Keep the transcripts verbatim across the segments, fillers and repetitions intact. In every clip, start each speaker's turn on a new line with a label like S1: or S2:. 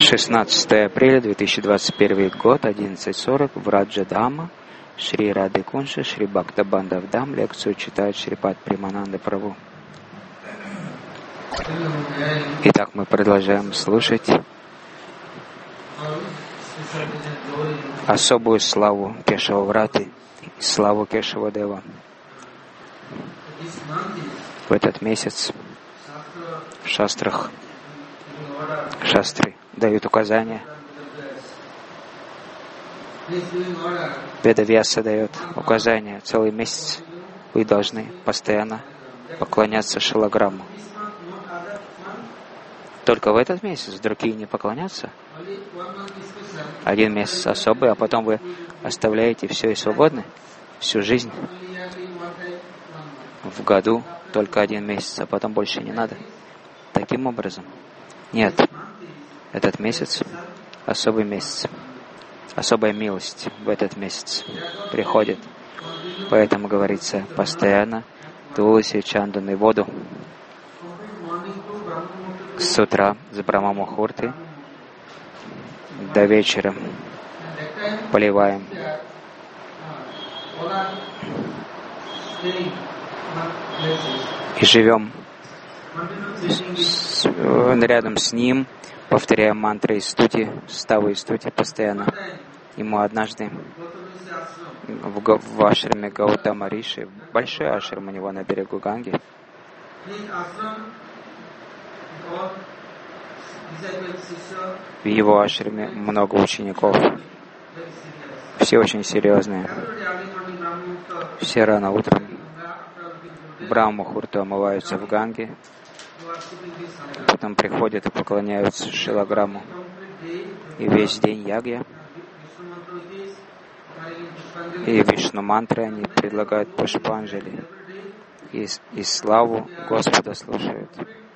S1: шестнадцатое апреля две тысячи двадцать первый год, одиннадцать сорок, в Раджадхама, Шри Рады Кунша, Шри Бхактабандав Дам. Лекцию читает Шрипад Премананда Прабху. Итак, мы продолжаем слушать особую славу Кешава Враты и славу Кешава Дева. В этот месяц в шастрах шастры дают указания. Ведавьяса дает указания. Целый месяц вы должны постоянно поклоняться шилограмму. Только в этот месяц другие не поклонятся. Один месяц особый, а потом вы оставляете все и свободны всю жизнь. В году только один месяц, а потом больше не надо. Таким образом, нет. Этот месяц особый месяц. Особая милость в этот месяц приходит. Поэтому говорится постоянно Туласи, Чандан и воду. С утра, с Брахма-мухурты до вечера поливаем. И живем с, рядом с ним, повторяем мантры и стути, ставы и стути постоянно. Ему однажды в, в ашраме Гаутама Риши, большой ашрам у него на берегу Ганги, в его ашраме много учеников. Все очень серьезные. Все рано утром Брахма-мухурту омываются в Ганге, потом приходят и поклоняются шилограмму. И весь день ягья и Вишну-мантры они предлагают Пушпанджали. И, и славу Господа слушают.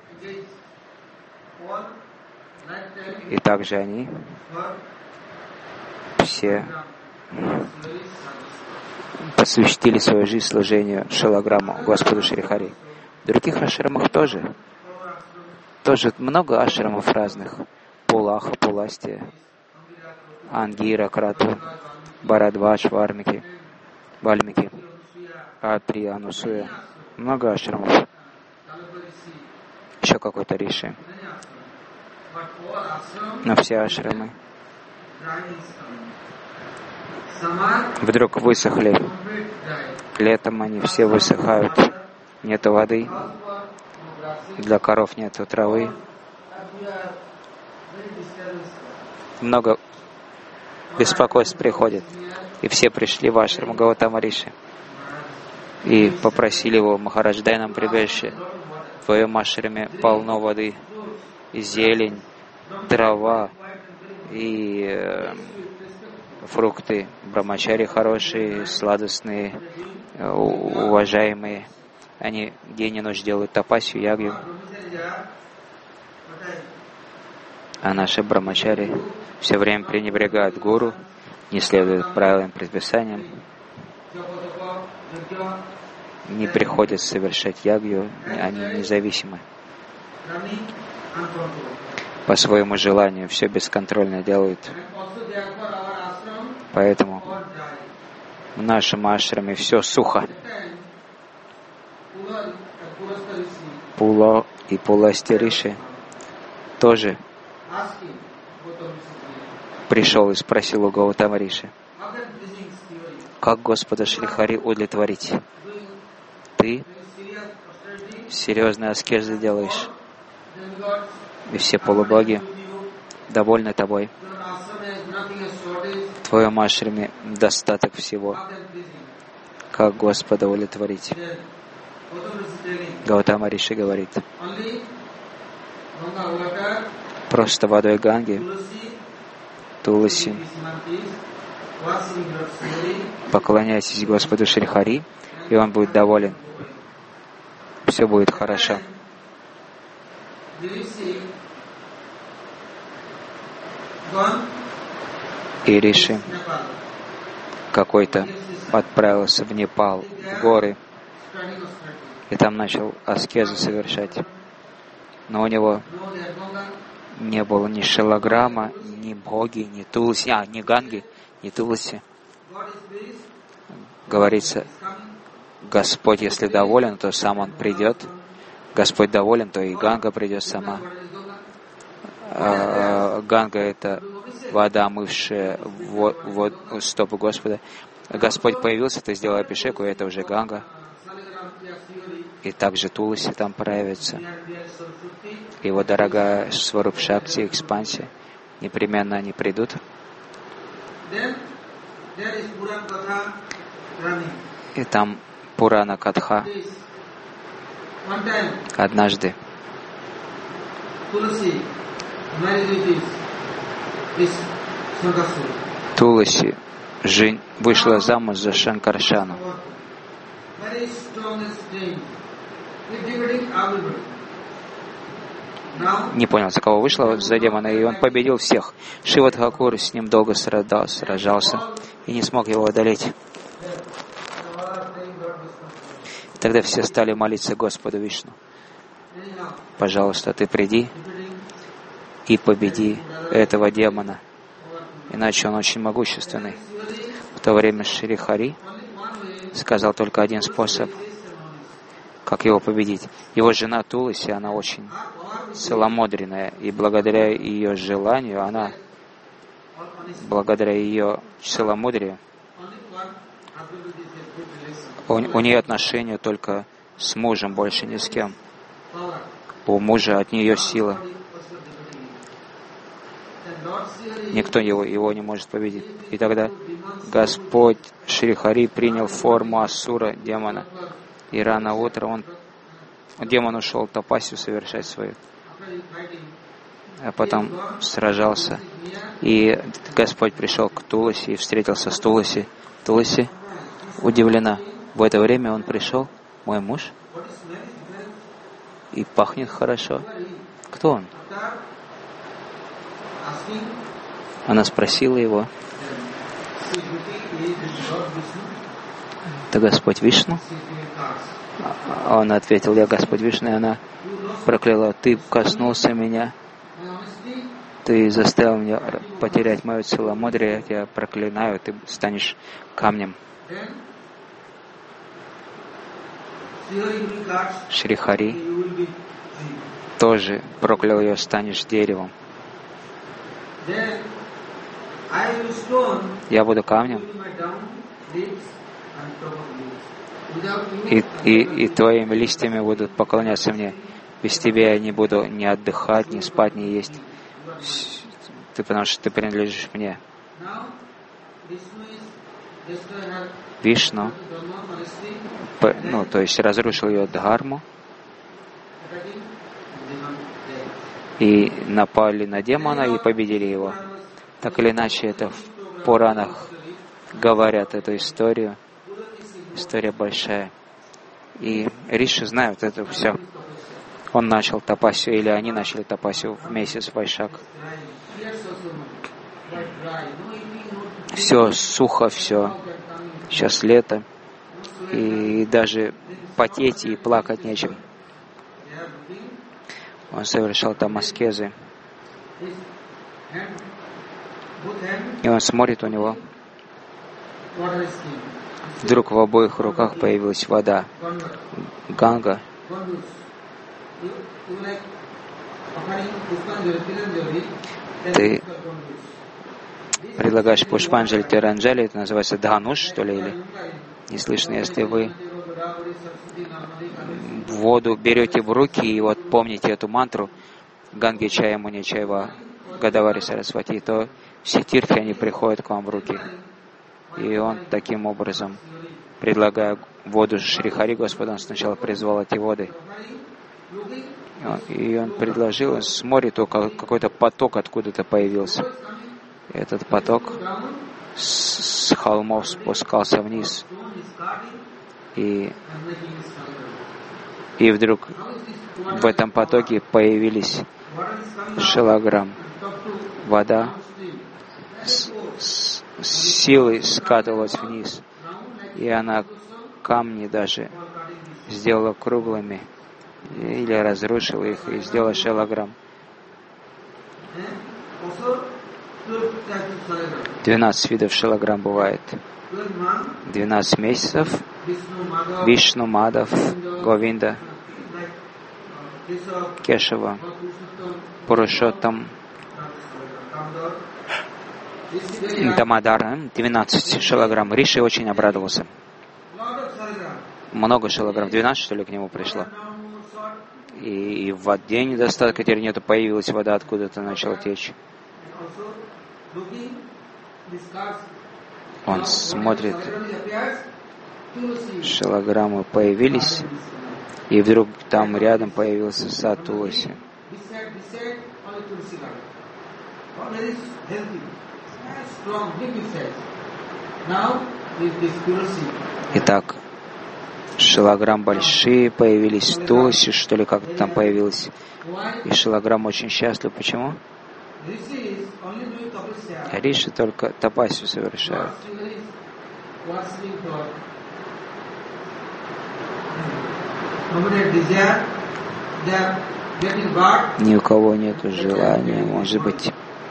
S1: И также они все посвятили свою жизнь служению шилограмму Господу Шри Хари. В других ашрамах тоже. Тоже много ашрамов разных. Пулаха, Пуластия, Ангира, Крату, Барадваш, Вармики, Вальмики, Атри, Анусуя. Много ашрамов. Еще какой-то Риши. Но все ашрамы вдруг высохли. Летом они все высыхают. Нету воды. Для коров нету травы. Много беспокойств приходит. И все пришли в ашрам Гаутама Риши и попросили его: Махарадж, дай нам прибежище. В твоем ашраме полно воды, и зелень, трава, и э, фрукты. Брамачари хорошие, сладостные, э, уважаемые. Они день и ночь делают тапасию, ягью. А наши брамачари все время пренебрегают гуру, не следуют правилам, предписаниям, не приходят совершать ягью, они независимы. По своему желанию все бесконтрольно делают. Поэтому в нашем ашраме все сухо. Пула и Пуласти Риши тоже пришел и спросил у Гаутама Риши: как Господа Шри Хари удовлетворить? Ты серьезные аскезы делаешь, и все полубоги довольны тобой. В твоем ашраме достаток всего. Как Господа удовлетворить? Гаутама Риши говорит: просто водой Ганги, Туласи, поклоняйтесь Господу Шри Хари, и Он будет доволен. Все будет хорошо. И Риши какой-то отправился в Непал, в горы, и там начал аскезу совершать. Но у него не было ни Шилаграма, ни Бхоги, ни Туласи, а, ни Ганги, ни Туласи. Говорится, Господь, если доволен, то сам Он придет. Господь доволен, то и Ганга придет сама. А, Ганга — это вода, омывшая вод, вод, стопы Господа. Господь появился, ты сделал абхишеку, и это уже Ганга. И также Туласи там проявится. Его дорогая Сваруб Шакти, экспансия, непременно они придут. И там Пурана Катха. Однажды Туласи жен... вышла замуж за Шанкаршану. Не понял, за кого вышла, за демона, и он победил всех. Шива Тхакур с ним долго страдал, сражался и не смог его одолеть. Тогда все стали молиться Господу Вишну: пожалуйста, ты приди и победи этого демона, иначе он очень могущественный. В то время Шри Хари сказал только один способ, как его победить. Его жена Туласи, она очень целомудренная, и благодаря ее желанию, она, благодаря ее целомудрию, у, у нее отношения только с мужем, больше ни с кем. У мужа от нее сила. Никто его, его не может победить. И тогда Господь Шри Хари принял форму асура, демона. И рано утром он, демон ушел тапасию совершать свою. А потом сражался. И Господь пришел к Туласи и встретился с Туласи. Туласи удивлена. В это время он пришел, мой муж, и пахнет хорошо. Кто он? Она спросила его: это Господь Вишну? Он ответил: я Господь Вишну. И она прокляла: ты коснулся меня, ты заставил меня потерять мое целомудрие, я тебя проклинаю, ты станешь камнем. Шри Хари тоже проклял ее: станешь деревом. Я буду камнем, и, и, и твоими листьями будут поклоняться мне. Без тебя я не буду ни отдыхать, ни спать, ни есть. Ты, потому что ты принадлежишь мне. Вишну, ну, то есть разрушил ее дхарму, и напали на демона и победили его. Так или иначе, это в Пуранах говорят эту историю. История большая. И риши знают это все. Он начал тапасию, или они начали тапасию в месяц Вайшак. Все сухо, все. Сейчас лето. И даже потеть и плакать нечем. Он совершал там аскезы. И он смотрит, у него вдруг в обоих руках появилась вода. Ганга. Ты предлагаешь Пушпанджали Тиранджали, это называется Дхануш, что ли, или не слышно, если вы воду берете в руки и вот помните эту мантру Ганги Чая Муни Чайва Гадавари Сарасвати, то все тиртхи, они приходят к вам в руки. И он таким образом, предлагая воду Шри Хари Господу, он сначала призвал эти воды. И он предложил, он смотрит, какой-то поток откуда-то появился. И этот поток с, с холмов спускался вниз. И, и вдруг в этом потоке появились шилаграм. Вода с, с, с силой скатывалась вниз. И она камни даже сделала круглыми. Или разрушила их и сделала шилаграм. Двенадцать видов шалаграм бывает. Двенадцать месяцев. Вишну, Мадав, Говинда, Кешава, Пурушоттам, Дамадара. Двенадцать шалаграм. Риши очень обрадовался. Много шалаграм. Двенадцать, что ли, к нему пришло. И, и в воде недостатка теперь нету. Появилась вода, откуда-то начала течь. Он смотрит, шалаграммы появились, и вдруг там рядом появился сад Туласи. Итак, шалаграм большие появились, Туласи, что ли, как-то там появилось. И шалаграм очень счастлив. Почему? Риши только тапасию совершают. Ни у кого нет желания, может быть.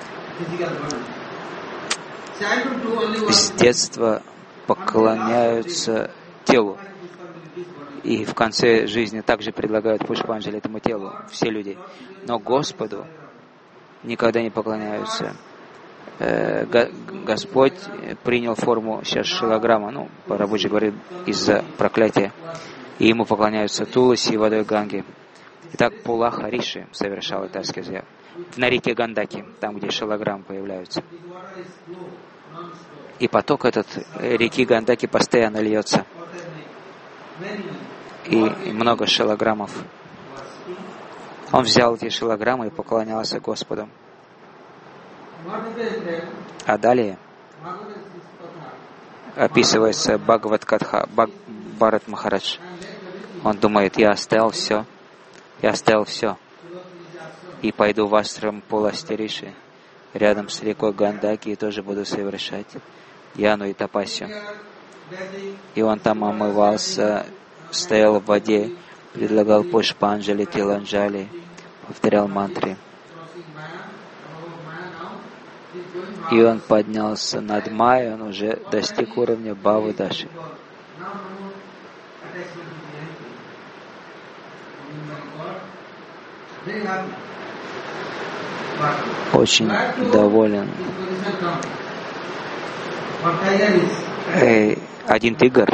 S1: С детства поклоняются телу. И в конце жизни также предлагают пушпанджали этому телу, все люди. Но Господу никогда не поклоняются. Э, Господь принял форму сейчас шалаграма, ну, по-рабоче говорит, из-за проклятия. И ему поклоняются Туласи и водой Ганги. Итак, Пулаха Риши совершал это аскезия на реке Гандаки, там, где шалаграм появляются. И поток этот реки Гандаки постоянно льется. И, и много шалаграммов. Он взял эти шалаграммы и поклонялся Господу. А далее описывается Бхагават Катха, Бхарат Махарадж. Он думает, я оставил все, я оставил все, и пойду в ашрам Пуласти Риши, рядом с рекой Гандаки, и тоже буду совершать яну и тапасию. И он там омывался, стоял в воде, предлагал пушпанджали, тиланджали, повторял мантры. И он поднялся над Майей, он уже достиг уровня Бхавы Даши. Очень доволен. Э, один тигр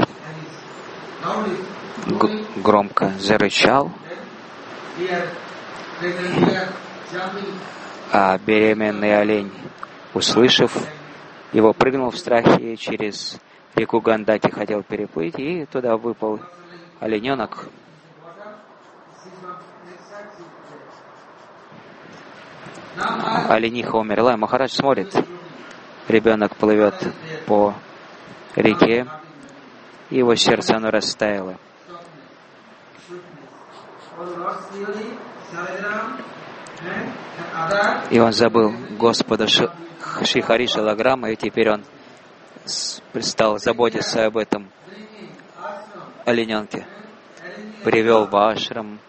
S1: г- громко зарычал, а беременный олень, услышав его, прыгнул в страхе и через реку Гандаки хотел переплыть, и туда выпал олененок. Олениха умерла, и Махарадж смотрит. Ребенок плывет по реке, и его сердце, оно растаяло. И он забыл Господа Шрихари Шалаграма, и теперь он стал заботиться об этом олененке. Привел в ашрам,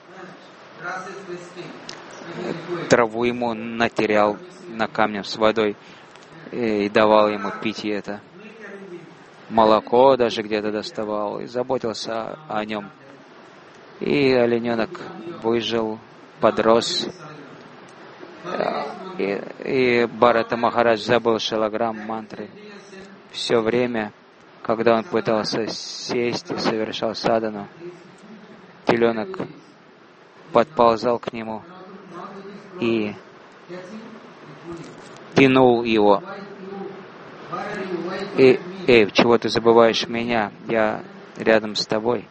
S1: траву ему натерял на камнях с водой и давал ему пить это. Молоко даже где-то доставал и заботился о нем. И олененок выжил, подрос. И, и Бхарата Махарадж забыл шалаграм, мантры. Все время, когда он пытался сесть и совершал садану, теленок подползал к нему и тянул его. И, эй, чего ты забываешь меня? Я рядом с тобой.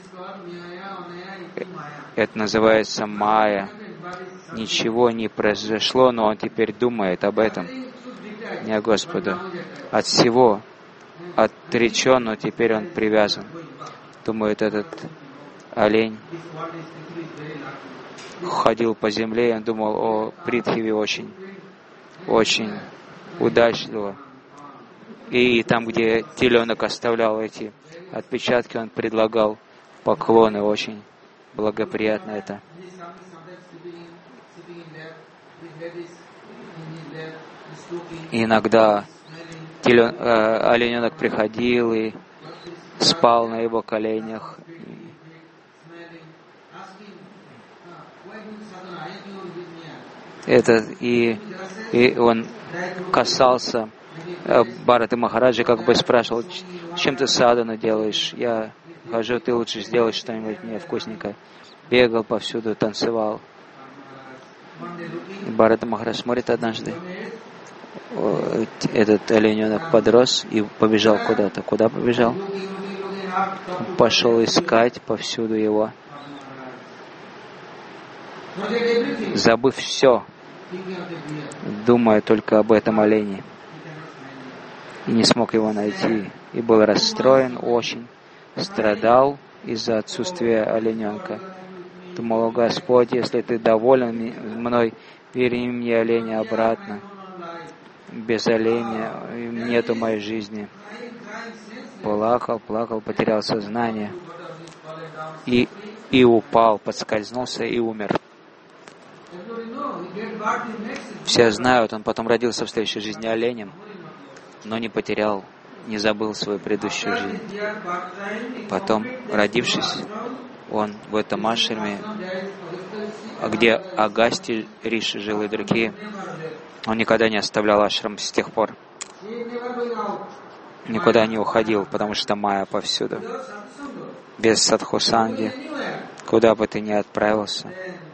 S1: Это называется майя. Ничего не произошло, но он теперь думает об этом. Не о Господу. От всего отречен, но теперь он привязан. Думает, этот олень ходил по земле, и он думал о Притхиве очень, очень удачливо. И там, где теленок оставлял эти отпечатки, он предлагал поклоны, очень благоприятно это. Иногда телен, э, олененок приходил и спал на его коленях. Это, и, и он касался э, Бхараты Махараджа, как бы спрашивал, чем ты садану делаешь? Я хожу, ты лучше сделай что-нибудь мне вкусненькое. Бегал повсюду, танцевал. И Бхарата Махарадж смотрит однажды, этот олененок подрос и побежал куда-то. Куда побежал? Пошел искать повсюду его. Забыв все, думая только об этом олене. И не смог его найти. И был расстроен очень, страдал из-за отсутствия олененка. Думал: Господь, если ты доволен мной, верни мне оленя обратно. Без оленя нету моей жизни. Плакал, плакал, потерял сознание. И, и упал, подскользнулся и умер. Все знают, он потом родился в следующей жизни оленем, но не потерял, не забыл свою предыдущую жизнь. Потом, родившись, он в этом ашраме, где Агасти Риши жил и другие, он никогда не оставлял ашрам с тех пор. Никуда не уходил, потому что майя повсюду. Без садхусанги, куда бы ты ни отправился,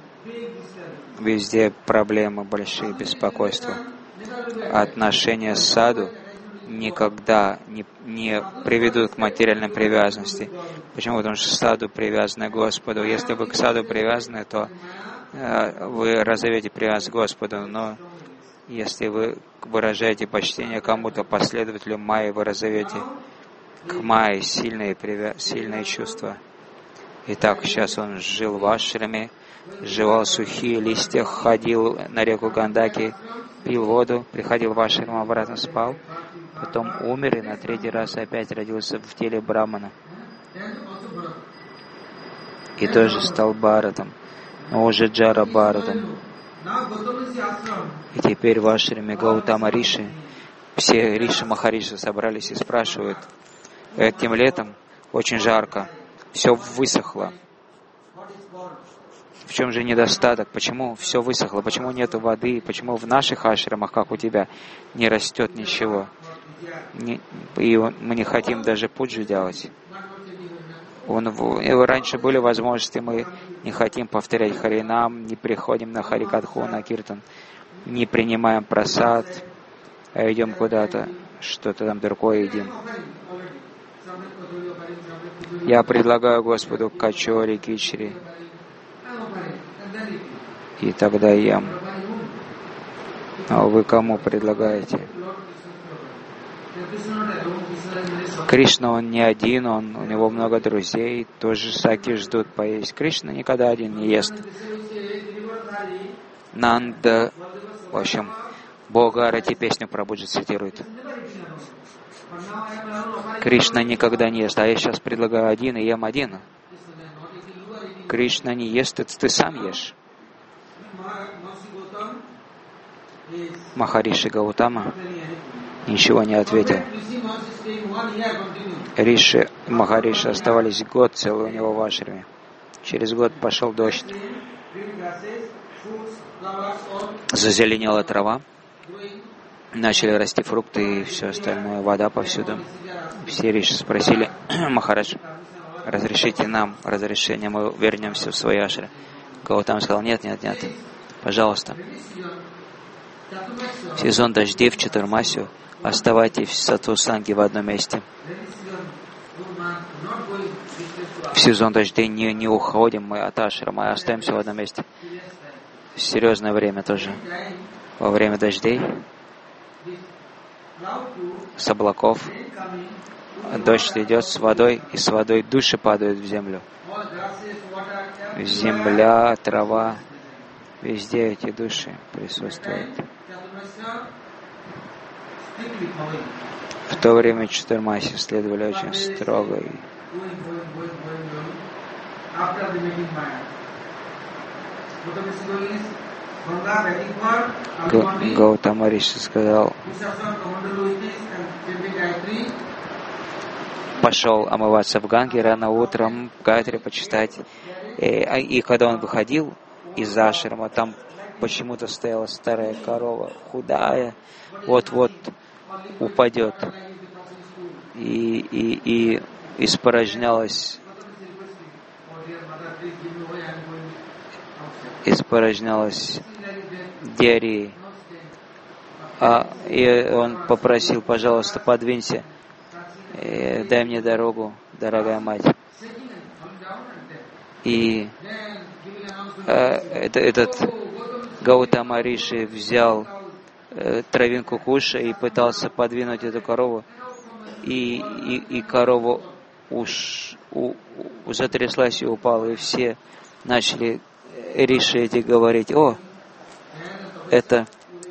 S1: везде проблемы, большие беспокойства. Отношения с саду никогда не, не приведут к материальной привязанности. Почему? Потому что саду привязаны к Господу. Если вы к саду привязаны, то э, вы разовьете привязанность к Господу. Но если вы выражаете почтение кому-то, последователю майи, вы разовьете к майе сильные, привя... сильные чувства. Итак, сейчас он жил в ашраме, жевал сухие листья, ходил на реку Гандаки, пил воду, приходил в ашрам, обратно спал, потом умер и на третий раз опять родился в теле брамана. И тоже стал Бхаратом, но уже Джара Бхаратом. И теперь в ашраме Гаутама Риши все Риши Махариши собрались и спрашивают: этим летом очень жарко, все высохло. В чем же недостаток? Почему все высохло? Почему нет воды? Почему в наших ашрамах, как у тебя, не растет ничего? Не, и мы не хотим даже пуджу делать. Он, раньше были возможности, мы не хотим повторять харинам, не приходим на харикатху, на киртан, не принимаем прасад, а идем куда-то, что-то там другое едим. Я предлагаю Господу качори, кичри, и тогда ем. А вы кому предлагаете? Кришна, он не один, он, у него много друзей, тоже саки ждут поесть. Кришна никогда один не ест. Нанда, в общем, Богарати песню Прабхуджи цитирует. Кришна никогда не ест, а я сейчас предлагаю один и ем один. Кришна не ест, это ты сам ешь. Махариши Гаутама ничего не ответил. Риши и Махариши оставались год целый у него в ашраме. Через год пошел дождь. Зазеленела трава. Начали расти фрукты и все остальное, вода повсюду. Все риши спросили: Махарадж, разрешите нам разрешение, мы вернемся в свои ашры. Гаутама сказал: нет, нет, нет, пожалуйста. В сезон дождей в Чатурмасию оставайтесь в сатвасанге в одном месте. В сезон дождей не, не уходим мы от ашрама, а остаемся в одном месте. В серьезное время тоже. Во время дождей с облаков дождь идет с водой, и с водой души падают в землю. Земля, трава, везде эти души присутствуют. В то время Чатурмаси следовали очень строго. И Гаутама Риши сказал, пошел омываться в Ганге рано утром, Гайатри почитать. И, и когда он выходил из ашрама, там почему-то стояла старая корова, худая, вот-вот упадет. И, и, и испорожнялась, испорожнялась диареей. А, и он попросил, пожалуйста, подвинься, дай мне дорогу, дорогая мать. И э, это, этот Гаутама Риши взял э, травинку куша и пытался подвинуть эту корову, и, и, и корова уж у, у, затряслась и упала, и все начали Риши эти говорить: о, это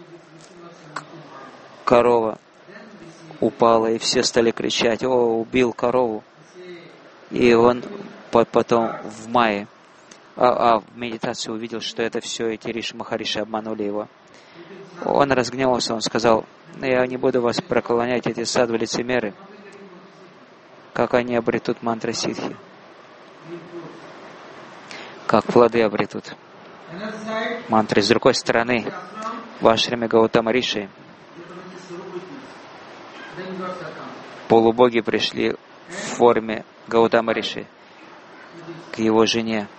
S1: корова упала, и все стали кричать: о, убил корову. И он потом в мае, а, а в медитации увидел, что это все эти Риши Махариши обманули его. Он разгневался, он сказал: я не буду вас проклонять, эти садвы лицемеры, как они обретут мантры ситхи, как плоды обретут мантры. С другой стороны, в ашраме Гаутама Риши полубоги пришли в форме Гаутама Риши к его жене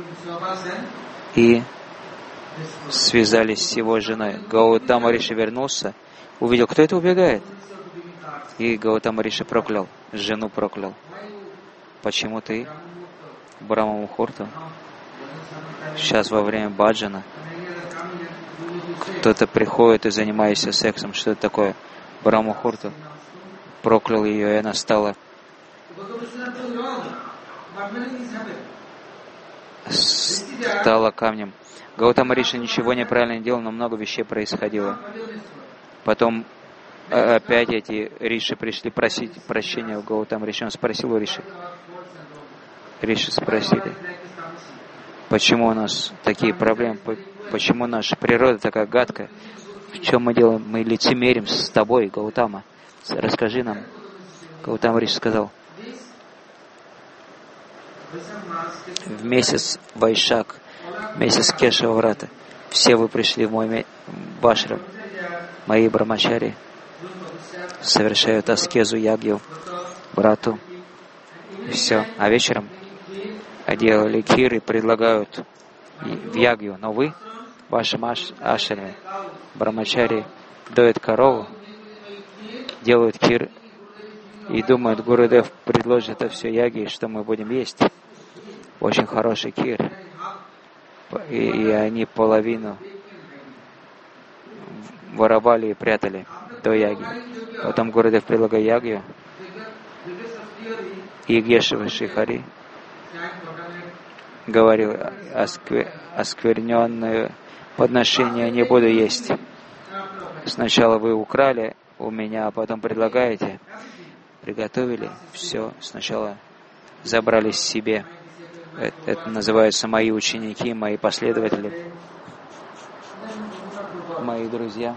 S1: и связались с его женой. Гаутама Риши вернулся, увидел, кто это убегает, и Гаутама Риши проклял, жену проклял. Почему ты, Брахма Мухурта, сейчас во время баджана кто-то приходит и занимается сексом? Что это такое? Брахма Мухурта проклял ее, и она стала стала камнем. Гаутама Риши ничего неправильно не делал, но много вещей происходило. Потом опять эти Риши пришли просить прощения у Гаутама Риши. Он спросил у Риши. Риши спросили: почему у нас такие проблемы? Почему наша природа такая гадкая? В чем мы делаем? Мы лицемерим с тобой, Гаутама. Расскажи нам. Гаутама Риши сказал: в месяц Вайшак, месяц Кешава Врата, все вы пришли в мой ашрам. Мои брамачари совершают аскезу, ягью, врату. Все. А вечером делали кир и предлагают в ягью. Но вы, в вашем ашраме, брамачари доят корову, делают кир и думают, Гурудев предложит это все яги, что мы будем есть. Очень хороший кир. И, и они половину воровали и прятали до яги. Потом Гурудев предлагал ягью. И Гешева Шихари говорил: осквер... оскверненное подношение не буду есть. Сначала вы украли у меня, а потом предлагаете. Приготовили, все, сначала забрали себе. Это, это называется мои ученики, мои последователи, мои друзья.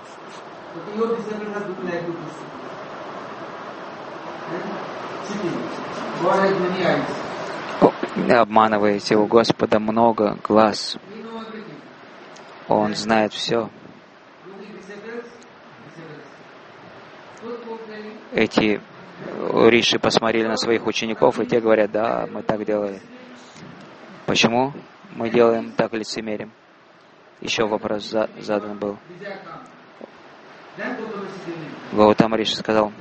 S1: Обманываете, у Господа много глаз. Он знает все. Эти Риши посмотрели на своих учеников, и те говорят: да, мы так делали. Почему мы делаем так, лицемерим? Еще вопрос за, задан был. Гаутама Риши сказал: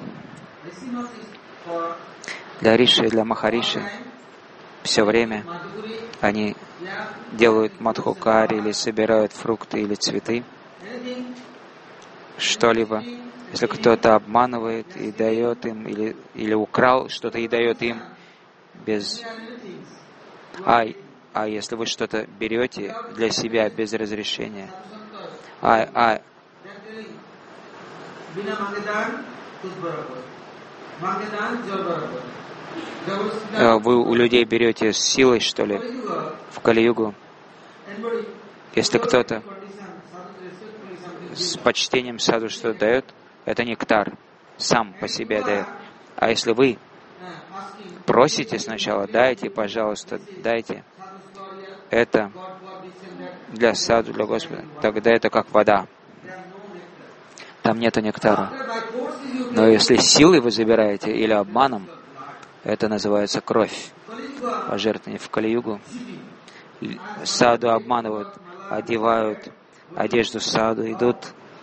S1: для Риши и для Махариши все время они делают мадхукари или собирают фрукты или цветы, что-либо. Если кто-то обманывает и дает им, или, или украл что-то и дает им без... А, а если вы что-то берете для себя без разрешения, а, а, вы у людей берете с силой, что ли, в Кали-югу. Если кто-то с почтением саду что дает, это нектар, сам по себе дает. А если вы просите сначала, дайте, пожалуйста, дайте, это для саду, для Господа, тогда это как вода. Там нету нектара. Но если силой вы забираете или обманом, это называется кровь. Пожертвование в Кали-югу. Саду обманывают, одевают одежду саду, идут,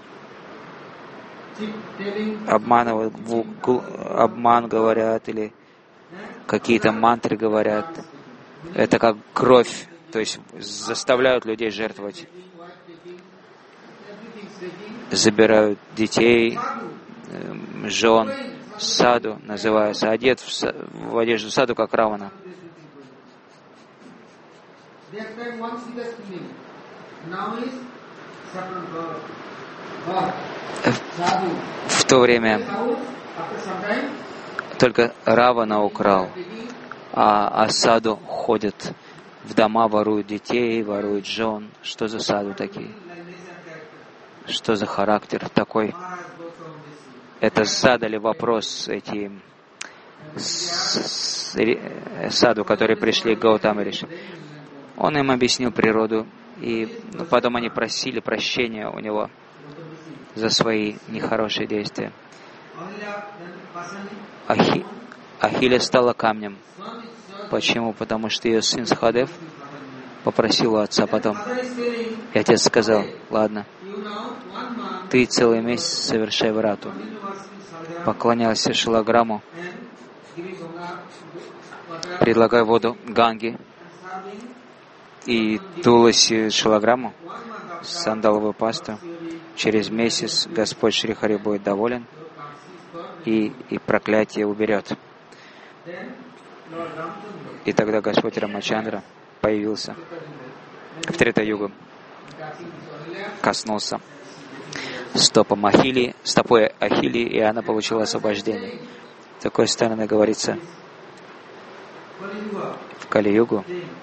S1: обманывают, в угл, обман говорят или какие-то мантры говорят. Это как кровь, то есть заставляют людей жертвовать. Забирают детей, жен, саду называется, одет в, са, в одежду саду, как Равана. В то время только Равана украл, а, а саду ходят в дома, воруют детей, воруют жен. Что за саду такие? Что за характер такой? Это задали вопрос эти с, с, саду, которые пришли к Гаутаме Риши. Он им объяснил природу, и ну, потом они просили прощения у него за свои нехорошие действия. Ахи, Ахиля стала камнем. Почему? Потому что ее сын Схадев попросил у отца потом. И отец сказал: ладно, ты целый месяц совершай врату. Поклонялся Шилаграмму, предлагай воду Ганги и Туласи Шилаграмму, сандаловую пасту. Через месяц Господь Шри Хари будет доволен и, и проклятие уберет. И тогда Господь Рамачандра появился в Трета-югу, коснулся стопом Ахили, стопой Ахили, и она получила освобождение. С такой стороны говорится, в Кали-югу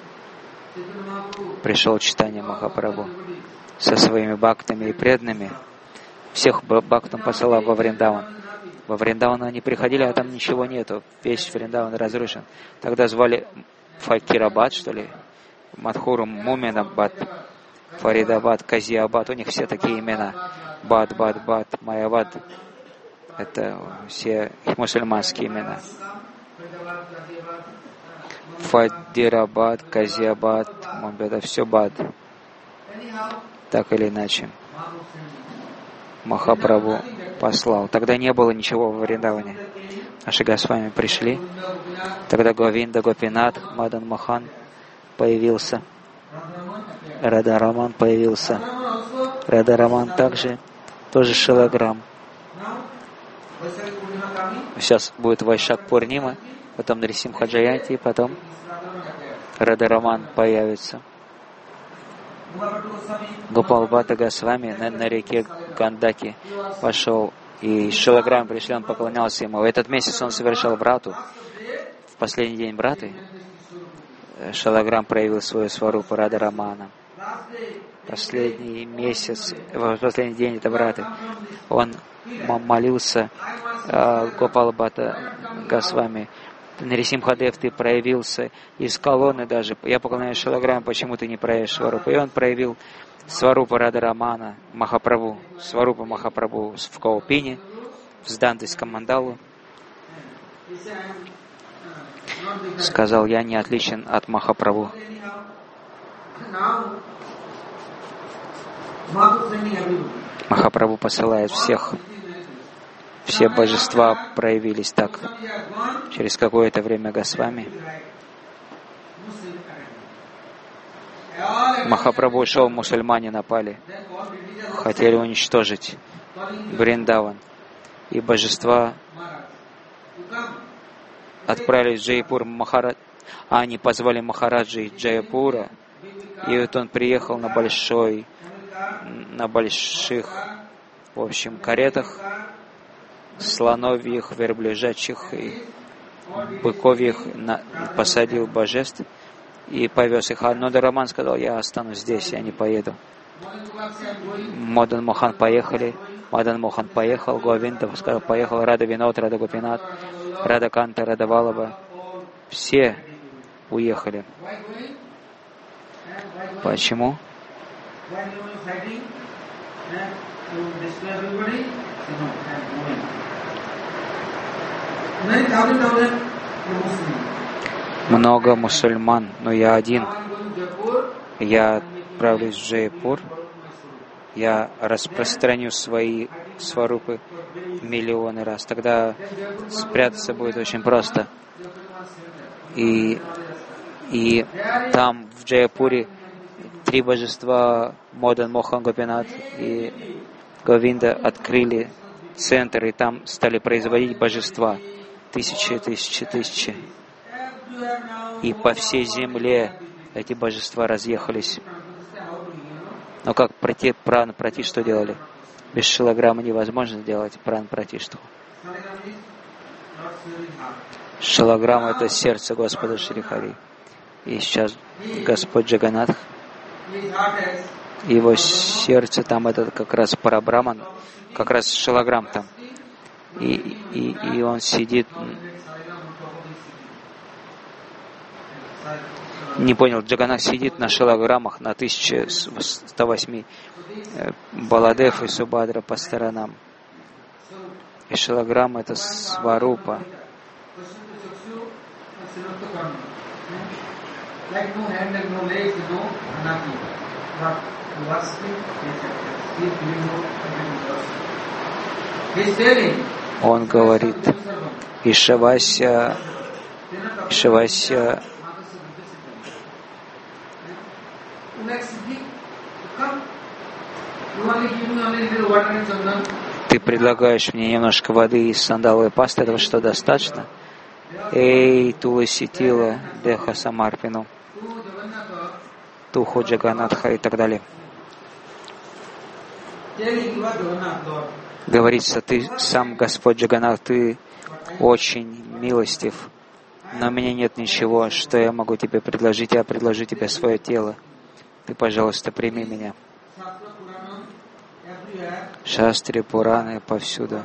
S1: пришел Чайтанья Махапрабху со своими бхактами и преданными. Всех бхактам посылал во Вриндаван. Во Вриндаван они приходили, а там ничего нету. Весь Вриндаван разрушен. Тогда звали Факирабад, что ли, Мадхуру Муминабад, Фаридабад, Казиабад. У них все такие имена. Бад, Бад, Бад, Майабад. Это все их мусульманские имена. Фадирабад, Казиабад, Мумбад, это все Бад. Так или иначе. Махапрабху послал. Тогда не было ничего в Вриндаване. Наши Госвами пришли. Тогда Говинда, Гопинат, Мадан Мохан появился. Радараман появился. Радараман также, тоже Шилаграм. Сейчас будет Вайшак Пурнима, потом Нарисимха Джаянти, потом Радараман появится. Гопал Бхатта Госвами на, на реке Гандаки пошел, и Шилаграм пришли, он поклонялся ему. В этот месяц он совершал врату. В последний день браты Шилаграм проявил свою сварупу Радарамана. Последний месяц, в последний день это браты. Он молился э, Гопал Бхатта Госвами. Нарисимхадев, ты проявился из колонны даже. Я поклоняюсь Шилаграме, почему ты не проявишь сварупу? И он проявил сварупу Радарамана Махапрабху, сварупу Махапрабху в Каупине, в Сдандийском мандалу. Сказал, я не отличен от Махапрабху. Махапрабху посылает всех. Все божества проявились так. Через какое-то время Госвами Махапрабху ушел, мусульмане напали. Хотели уничтожить Вриндаван. И божества отправились в Джайпур Махарадж. А они позвали Махараджи из Джайпура. И вот он приехал на большой, на больших, в общем, каретах, слоновьих, верблюжачьих и быковьих, на, посадил божеств и повез их. А Радараман сказал, я останусь здесь, я не поеду. Модан Мохан поехали. Мадан Мохан поехал, Говинда сказал, поехал, Рада Винод, Рада Гопинат, Рада Канта, Рада Валаба. Все уехали. Почему? Много мусульман, но я один. Я отправлюсь в Джайпур. Я распространю свои сварупы миллионы раз. Тогда спрятаться будет очень просто. И, и там, в Джайпуре, три божества Модан, Мохан, Гопинат и Говинда открыли центр, и там стали производить божества. Тысячи, тысячи, тысячи. И по всей земле эти божества разъехались. Но как прати, пран прати, что делали? Без шилограмма невозможно сделать пран пратиштху. Шилограмма — это сердце Господа Шри Хари. И сейчас Господь Джаганнатх, его сердце там, это как раз Парабраман, как раз шилограмм там. И, и, и он сидит. Не понял, Джаганнатх сидит на шилограммах, на тысяча сто восемь Баладев и Субадра по сторонам. И шилограмма — это сварупа. Он говорит, Ишавася, Ишавася, ты предлагаешь мне немножко воды из сандаловой пасты, этого что, достаточно? Эй, Туласи Тила, Деха Самарпину, Туху Джаганнатха и так далее. Говорится, ты сам Господь Джаганнатх, ты очень милостив, но у меня нет ничего, что я могу тебе предложить, я предложу тебе свое тело. Ты, пожалуйста, прими меня. Шастри, Пураны повсюду.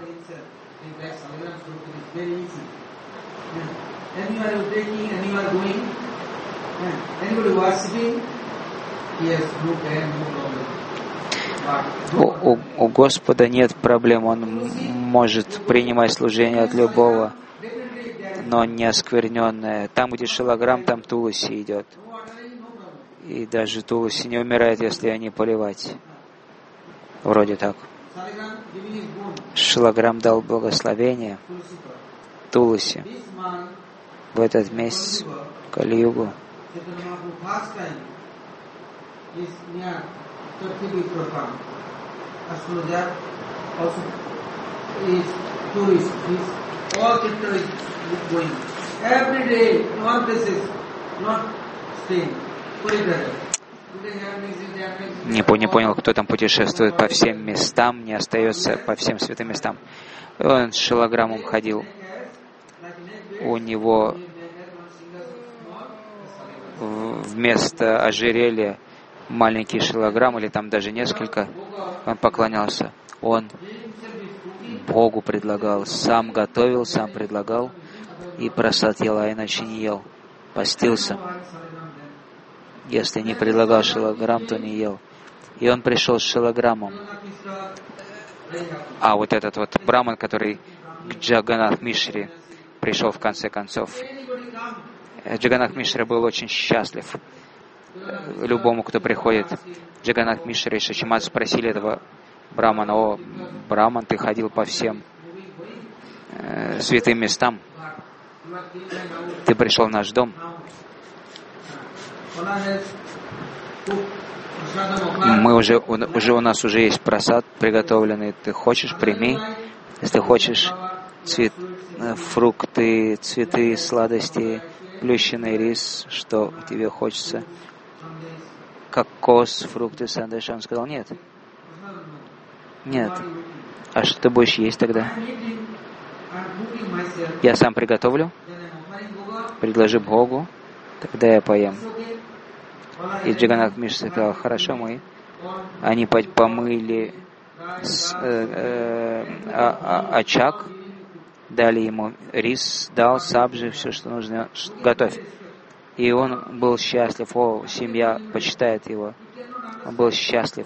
S1: У, у, у Господа нет проблем, Он может принимать служение от любого, но не оскверненное. Там, где шилограмм, там Туласи идет. И даже Туласи не умирает, если ее не поливать. Вроде так. Шилограмм дал благословение Туласи в этот месяц, Кали-югу. Не, не понял, кто там путешествует по всем местам, не остается по всем святым местам. Он с шилограммом ходил. У него вместо ожерелья маленький шилограмм, или там даже несколько, он поклонялся. Он Богу предлагал, сам готовил, сам предлагал, и прасад ел, а иначе не ел. Постился. Если не предлагал шилограмм, то не ел. И он пришел с шилограммом. А вот этот вот браман, который к Джаганнатх Мишре пришел в конце концов. Джаганнатх Мишра был очень счастлив. Любому, кто приходит, Джаганнатх Мишра и Шачимат спросили этого брамана: о, браман, ты ходил по всем э, святым местам. Ты пришел в наш дом. Мы уже, уже у нас уже есть прасад приготовленный. Ты хочешь, прими. Если хочешь, цвет, фрукты, цветы, сладости, плющенный рис, что тебе хочется. Кокос, фрукты, сандвич. Он сказал: нет. Нет. А что ты будешь есть тогда? Я сам приготовлю, предложи Богу, тогда я поем. И Джаганнатх Мишра сказал: хорошо, мы Они помыли с, э, э, а, а, очаг, дали ему рис, дал сабжи, все, что нужно, готовь. И он был счастлив. О, семья почитает его. Он был счастлив.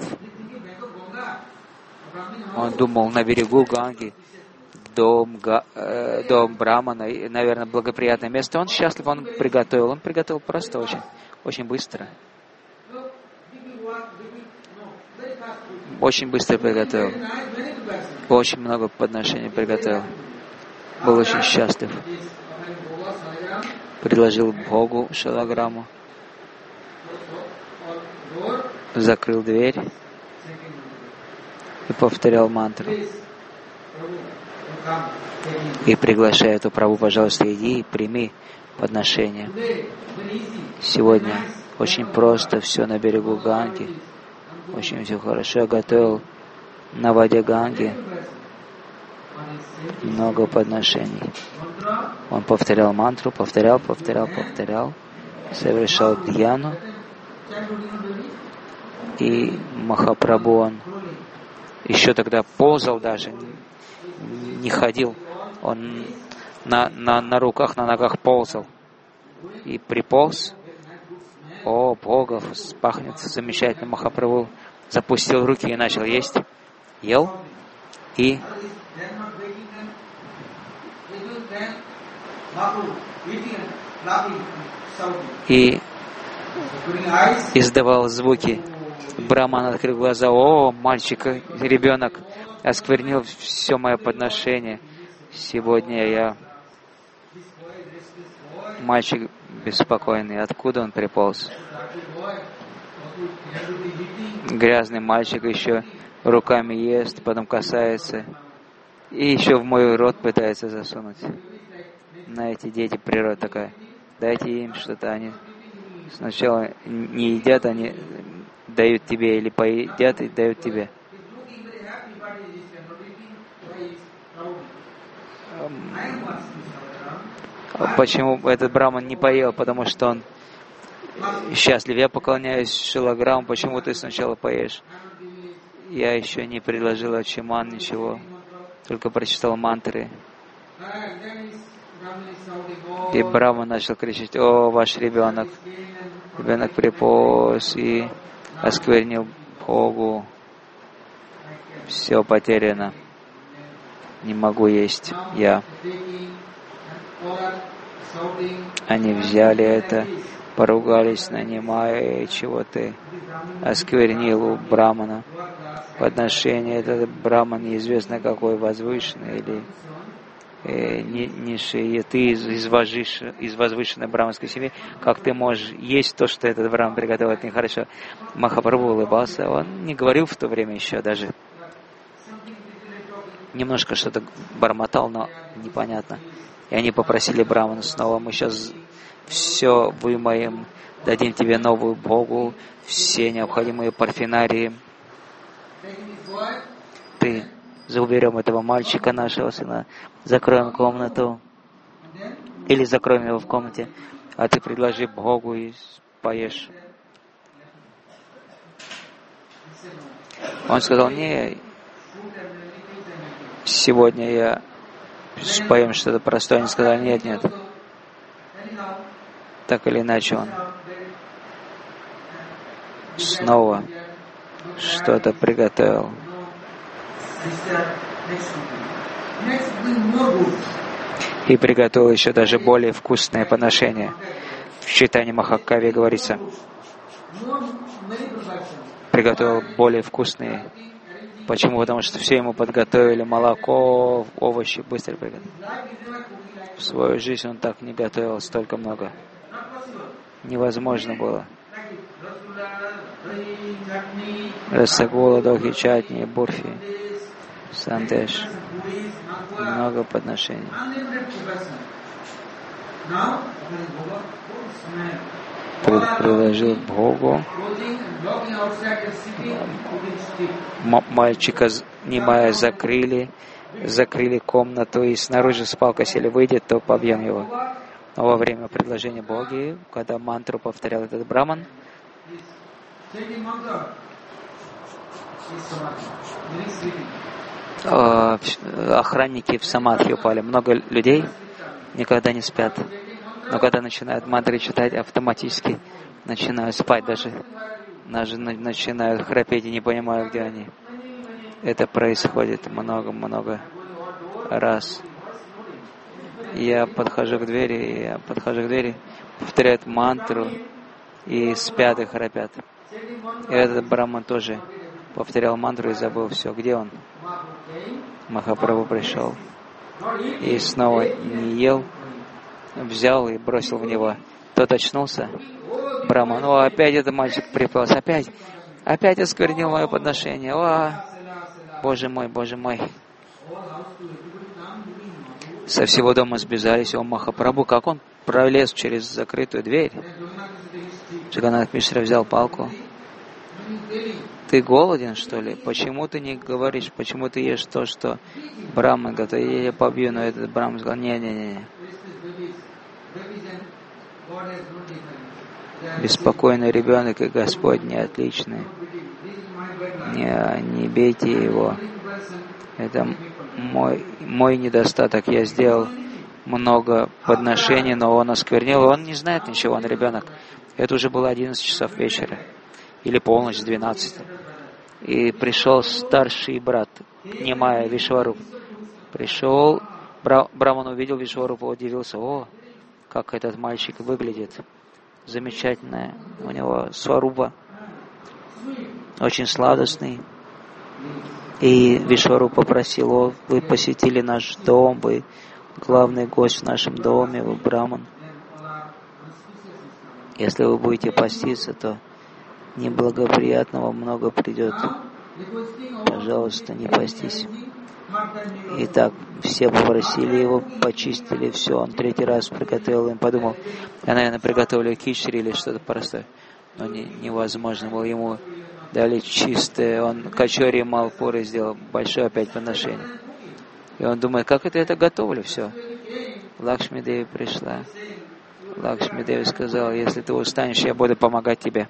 S1: Он думал, на берегу Ганги, дом, э, дом Брамана, наверное, благоприятное место. Он счастлив, он приготовил. Он приготовил просто очень, очень быстро. Очень быстро приготовил. Очень много подношений приготовил. Был очень счастлив. Предложил Богу шалаграмму. Закрыл дверь и повторял мантру. И приглашает: «О Прабху, пожалуйста, иди и прими подношение». Сегодня очень просто все на берегу Ганги. Очень все хорошо. Я готовил на воде Ганги много подношений. Он повторял мантру, повторял, повторял, повторял, совершал дьяну. И Махапрабху, он еще тогда ползал даже, не ходил. Он на, на, на руках, на ногах ползал. И приполз. О, Богов, пахнет замечательно. Махапрабху запустил руки и начал есть. Ел. И и издавал звуки. Браман открыл глаза. О, мальчик, ребенок осквернил все мое подношение. Сегодня я мальчик беспокойный. Откуда он приполз? Грязный мальчик еще руками ест, потом касается. И еще в мой рот пытается засунуть. Знаете, дети, природа такая. Дайте им что-то. Они сначала не едят, они дают тебе, или поедят и дают тебе. Почему этот браман не поел? Потому что он счастлив. Я поклоняюсь шилаграмму. Почему ты сначала поешь? Я еще не предложил ачиман, ничего. Только прочитал мантры. И Брахма начал кричать: «О, ваш ребенок! Ребенок приполз и осквернил Богу. Все потеряно. Не могу есть я». Они взяли это, поругались на Нимае: «Чего ты осквернил у Брамана подношение? Этот Браман неизвестно какой, возвышенный или э, низший, ты из, из, возвыш, из возвышенной браманской семьи, как ты можешь есть то, что этот Браман приготовил, это нехорошо». Махапрабху улыбался, он не говорил в то время еще даже. Немножко что-то бормотал, но непонятно. И они попросили Брамана снова: «Мы сейчас все вымоем, дадим тебе новую Богу, все необходимые парфенарии. Ты уберем этого мальчика, нашего сына, закроем комнату, или закроем его в комнате, а ты предложи Богу и поешь». Он сказал: «Не, сегодня я споем что-то простое». Они сказали: «Нет, нет». Так или иначе он снова что-то приготовил. И приготовил еще даже более вкусное подношение. В читании Махакави говорится: приготовил более вкусные. Почему? Потому что все ему подготовили: молоко, овощи, быстро приготовили. В свою жизнь он так не готовил столько много. Невозможно было. Расагула, дохи, чатни, бурфи, сандеш. Много подношений. Приложил Богу. Мальчика Нимая закрыли, закрыли комнату, и снаружи с палкой, если выйдет, то побьем его. Но во время предложения Боги, когда мантру повторял этот браман, охранники в самадхи упали. Много людей никогда не спят. Но когда начинают мантры читать, автоматически начинают спать даже. Даже начинают храпеть и не понимают, где они. Это происходит много-много раз. Я подхожу к двери, я подхожу к двери, повторяют мантру, и спят и храпят. И этот браман тоже повторял мантру и забыл все. Где он? Махапрабху пришел и снова не ел, взял и бросил в него. Тот очнулся. Браман: о, опять этот мальчик приплыл, опять, опять осквернил мое подношение. О, Боже мой, Боже мой. Со всего дома сбежались. О, Махапрабху, как он пролез через закрытую дверь. Джаганнат Мишра взял палку. Ты голоден, что ли? Почему ты не говоришь, почему ты ешь то, что Брахман говорит? Я тебя побью, но этот Брахман сказал: не-не-не. Беспокойный ребенок и Господь не отличный. Не, не бейте его. Это мой, мой недостаток. Я сделал много подношений, но он осквернил. Он не знает ничего, он ребенок. Это уже было одиннадцать часов вечера. Или полночь, двенадцать. И пришел старший брат, Немая Вишваруп. Пришел, Бра, Браман увидел Вишварупа, удивился: о, как этот мальчик выглядит. Замечательная у него сварупа, очень сладостный. И Вишваруп попросил: о, вы посетили наш дом, вы главный гость в нашем доме, вы Браман. Если вы будете поститься, то неблагоприятного много придет. Пожалуйста, не постись. Итак, все попросили его, почистили все. Он третий раз приготовил им, подумал, я, наверное, приготовили кичри или что-то простое. Но не, невозможно было. Ему дали чистое. Он качори и малпуры сделал, большое опять подношение. И он думает, как это я это готовлю все. Лакшми Деви пришла. Лакшми Деви сказала: если ты устанешь, я буду помогать тебе.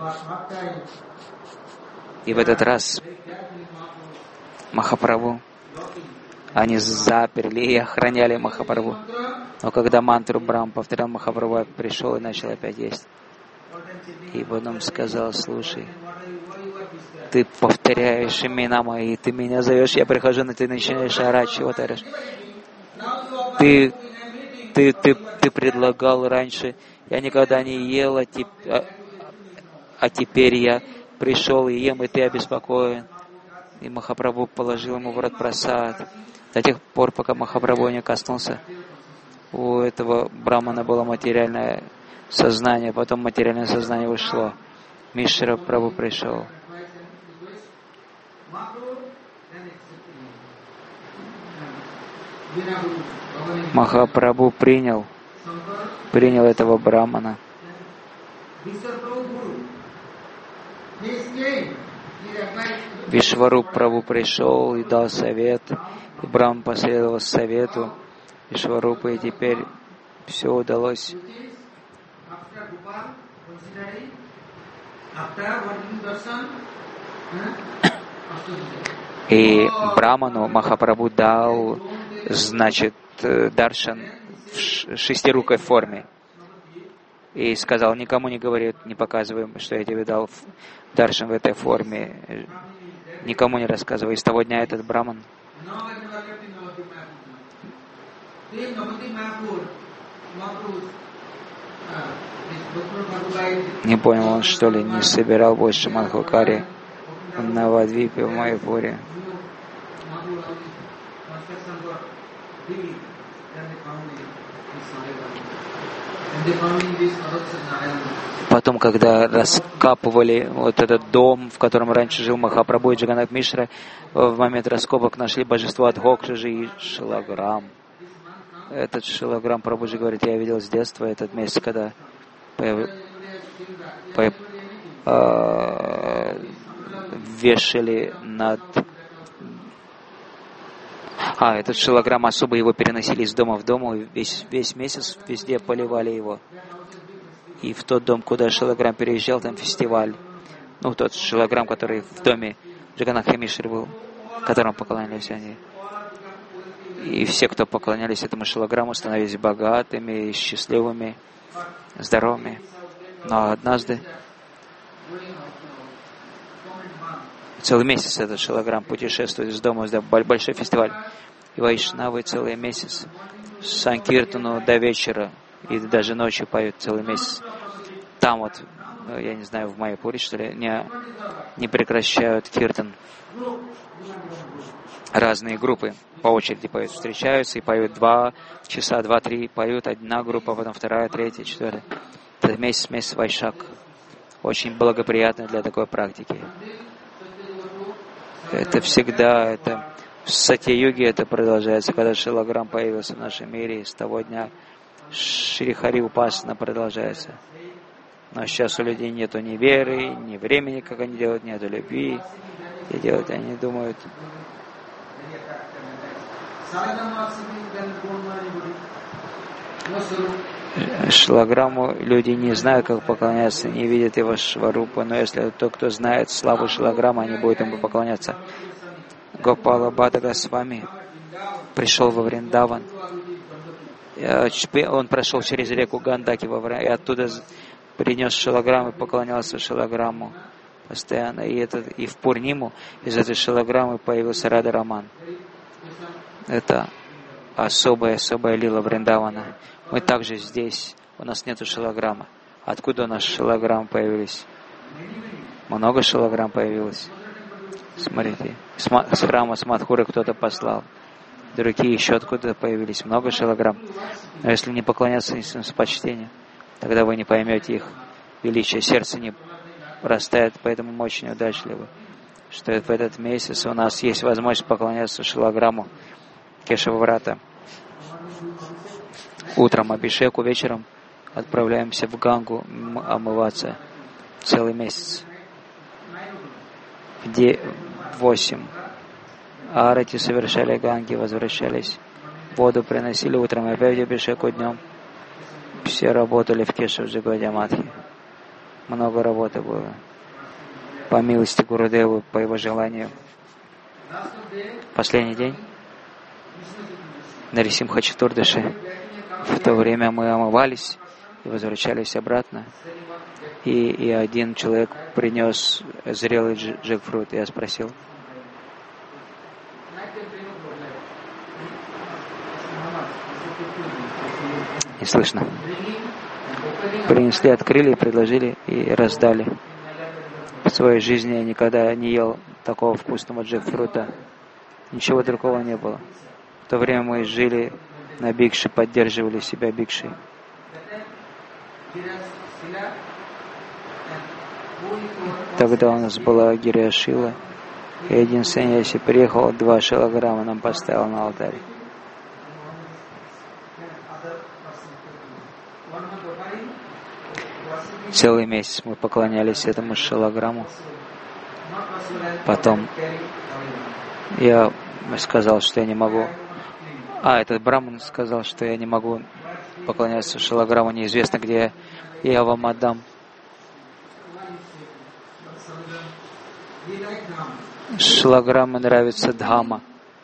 S1: И в этот раз Махапрабху, они заперли и охраняли Махапрабху. Но когда мантру Брахма повторял, Махапрабху пришел и начал опять есть. И потом сказал: слушай, ты повторяешь имена мои, ты меня зовешь, я прихожу, но ты начинаешь орать, чего ты орешь? Ты, ты, ты, ты предлагал раньше, я никогда не ел, а, теп, а, а теперь я пришел и ем, и ты обеспокоен. И Махапрабху положил ему в рот прасад. До тех пор, пока Махапрабху не коснулся, у этого брамана было материальное сознание, потом материальное сознание ушло. Мишра Прабху пришел. Махапрабху принял, принял этого брамана. Вишваруп Прабху пришел и дал совет, и Брахма последовал совету Вишварупа, и теперь все удалось. И Браману Махапрабху дал, значит, даршан в шестирукой форме. И сказал: никому не говори, не показывай, что я тебе дал даршан в этой форме. Никому не рассказывай. И с того дня этот браман не понял, он что ли не собирал больше Мадхукари в Навадвипе, в Майяпуре. Потом, когда раскапывали вот этот дом, в котором раньше жил Махапрабху и Джаганнат Мишра, в момент раскопок нашли божество Адхокши и Шилаграм. Этот Шилаграм Прабхуджи говорит: я видел с детства этот месяц, когда появ... Появ... э... вешали над... А, этот Шилаграм особо его переносили из дома в дом, весь, весь месяц везде поливали его. И в тот дом, куда Шилаграм переезжал, там фестиваль. Ну, тот Шилаграм, который в доме Джаганнатха Мишри был, которому поклонялись они. И все, кто поклонялись этому шилограмму, становились богатыми, счастливыми, здоровыми. Но однажды, целый месяц этот шилограмм путешествует из дома в большой фестиваль. И вайшнавы целый месяц санкиртану до вечера и даже ночью поют целый месяц. Там вот, я не знаю, в Майяпуре, что ли, не, не прекращают киртан. Разные группы по очереди поют, встречаются и поют два часа, два-три, поют одна группа, потом вторая, третья, четвертая. Это месяц, месяц Вайшак. Очень благоприятно для такой практики. Это всегда, это в Сатья-юге это продолжается, когда Шилаграм появился в нашем мире, и с того дня Шри Хари Упасана продолжается. Но сейчас у людей нету ни веры, ни времени, как они делают, нету любви. И делают, они думают. Шилаграмму люди не знают, как поклоняться, не видят его шварупу, но если тот, кто знает славу Шилаграма, они будут ему поклоняться. Гопала Бхата Госвами пришел во Вриндаван. Он прошел через реку Гандаки во Вриндаван, и оттуда принес Шилаграм и поклонялся Шилаграмму постоянно. И, этот, и в Пурниму из этой Шилаграммы появился Рада Раман. Это особая-особая лила Вриндавана. Мы также здесь, у нас нету Шилаграма. Откуда у нас Шилаграм появились? Много Шилаграм появилось. Смотрите, с храма, с Мадхуры кто-то послал. Другие еще откуда появились. Много Шилаграм. Но если не поклоняться им с почтением, тогда вы не поймете их величие. Сердце не растает, поэтому мы очень удачливы, что в этот месяц у нас есть возможность поклоняться Шилаграмму Кешававрата. Утром Абишеку, вечером отправляемся в Гангу омываться целый месяц. Где восемь. Арати совершали Ганги, возвращались. Воду приносили утром, опять Абишеку днем. Все работали в Кешав-Джигоди Матхи. Много работы было. По милости Гурудеву, по его желанию. Последний день Нарисимха Четурдаши. В то время мы омывались и возвращались обратно. И, и один человек принес зрелый джекфрут. Я спросил. Не слышно. Принесли, открыли, предложили и раздали. В своей жизни я никогда не ел такого вкусного джекфрута. Ничего другого не было. В то время мы жили на бикше, поддерживали себя бикшей. Тогда у нас была Гириашила. И один саньяси приехал, два шилограмма нам поставил на алтарь. Целый месяц мы поклонялись этому шилограмму. Потом я сказал, что я не могу. А, этот браман сказал, что я не могу поклоняться шилограмму, неизвестно, где я вам отдам. Шилаграмме нравится Дхама.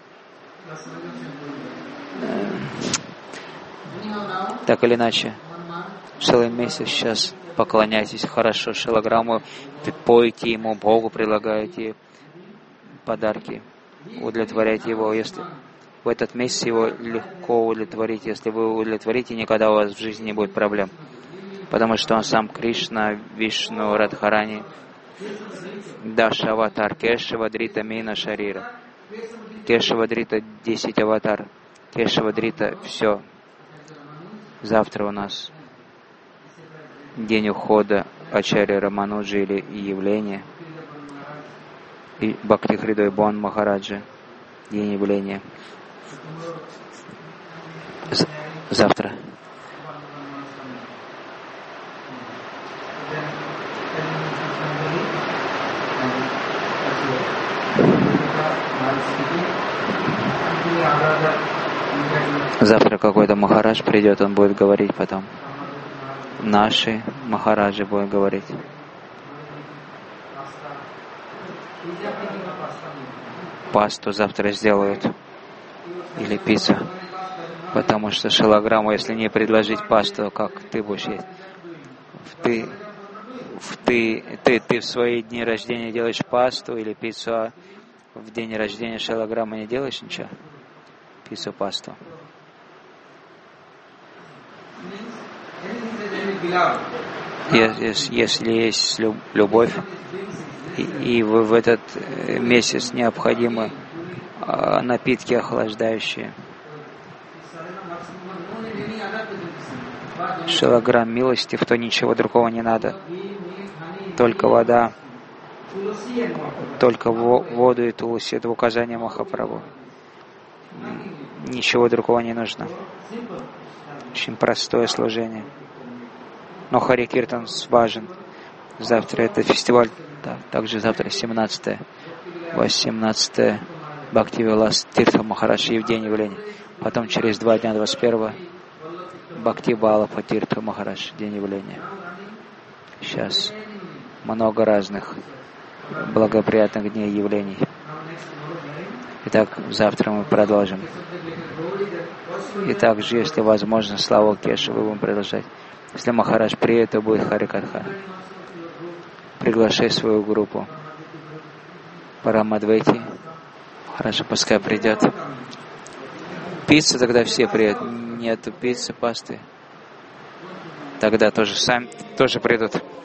S1: Так или иначе, целый месяц сейчас поклоняйтесь хорошо Шилаграмму, пойте ему, Богу предлагаете подарки, удовлетворяйте его. Если в этот месяц его легко удовлетворить, если вы удовлетворите, никогда у вас в жизни не будет проблем. Потому что он сам Кришна, Вишну, Радхарани, Даша аватар, Кешавадрита Мина Шарира. Кешавадрита десять аватар. Кешавадрита все. Завтра у нас день ухода Ачарья Рамануджи или явления. И Бхакти Хридой Бон Махараджа. День явления. З- завтра. Завтра какой-то Махарадж придет, он будет говорить потом. Наши Махараджи будут говорить. пасту завтра сделают, или пиццу. Потому что шилограмму, если не предложить пасту, как ты будешь есть? Ты, ты, ты, ты в свои дни рождения делаешь пасту или пиццу, а в день рождения шилограммы не делаешь ничего? Пиццу, пасту. Если, если есть любовь, и, и в, в этот месяц необходимы напитки охлаждающие, шилограмм милости, то ничего другого не надо. Только вода, только воду и тулуси. Это указание Махапрабху. Ничего другого не нужно. Очень простое служение. Но Хари Киртан важен. Завтра это фестиваль, да, также завтра семнадцатое, восемнадцатое Бхакти Вилас Тиртха Махарадж и в день явления. Потом через два дня, двадцать первого Бхакти Балапа Тиртха Махарадж, день явления. Сейчас много разных благоприятных дней явлений. Итак, завтра мы продолжим. И также, если возможно, славу Кешу вы будем продолжать. Если Махарадж приедет, то будет Харикатха. Приглашай свою группу. Парамадвайти. Махараджа пускай придет. Пицца, тогда все приедут. Нету пиццы, пасты. Тогда тоже сами тоже придут.